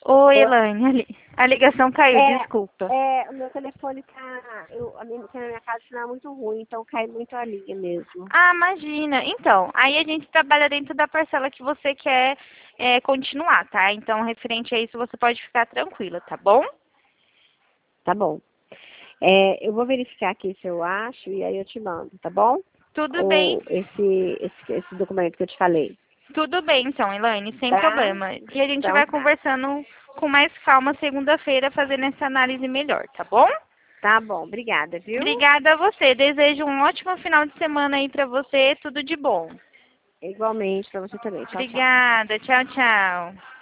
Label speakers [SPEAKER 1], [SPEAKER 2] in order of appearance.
[SPEAKER 1] Oi,
[SPEAKER 2] Oi.
[SPEAKER 1] Elaine. A ligação caiu, desculpa.
[SPEAKER 2] O meu telefone tá. A minha, aqui na minha casa o sinal é muito ruim, então cai muito a linha mesmo.
[SPEAKER 1] Ah, imagina. Então, aí a gente trabalha dentro da parcela que você quer continuar, tá? Então, referente a isso, você pode ficar tranquila, tá bom?
[SPEAKER 2] Tá bom. Eu vou verificar aqui se eu acho e aí eu te mando, tá bom?
[SPEAKER 1] Tudo bem.
[SPEAKER 2] Ou esse documento que eu te falei.
[SPEAKER 1] Tudo bem, então, Elaine, sem
[SPEAKER 2] Tá?
[SPEAKER 1] problema. E a gente
[SPEAKER 2] Então
[SPEAKER 1] vai
[SPEAKER 2] tá.
[SPEAKER 1] conversando com mais calma segunda-feira, fazendo essa análise melhor, tá bom?
[SPEAKER 2] Tá bom, obrigada, viu?
[SPEAKER 1] Obrigada a você. Desejo um ótimo final de semana aí pra você. Tudo de bom.
[SPEAKER 2] Igualmente pra você também. Tchau, tchau.
[SPEAKER 1] Obrigada. Tchau, tchau.